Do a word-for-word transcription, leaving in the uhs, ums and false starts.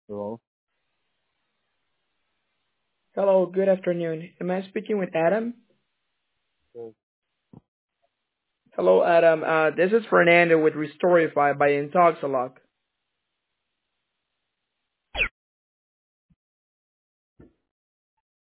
Hello. Hello, good afternoon. Am I speaking with Adam? Yes. Hello, Adam. Uh, this is Fernando with Restorify by Intoxalock.